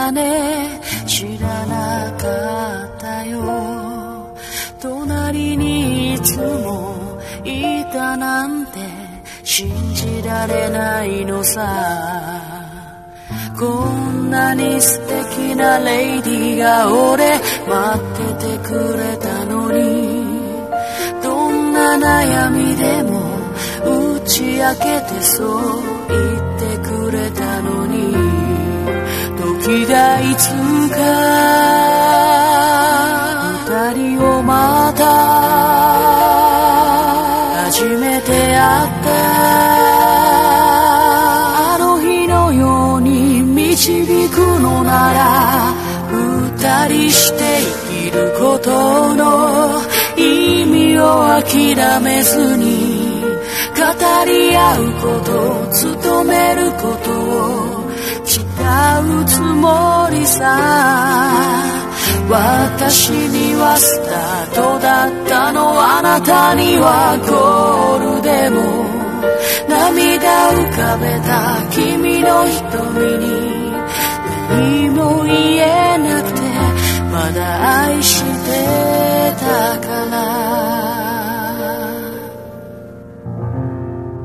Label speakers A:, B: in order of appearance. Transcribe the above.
A: だね、知らなかったよ。隣にいつもいたなんて信じられないのさ。こんなに素敵なレイディが俺待っててくれたのに、どんな悩みでも打ち明けてそう言ってくれたのに、時がいつか二人をまた初めて会ったあの日のように導くのなら、二人して生きることの意味を諦めずに、語り合うこと、努めることを誓うつもりさ。私にはスタートだったの、あなたにはゴールでも、涙浮かべた君の瞳に何も言えなくて、まだ愛してたから。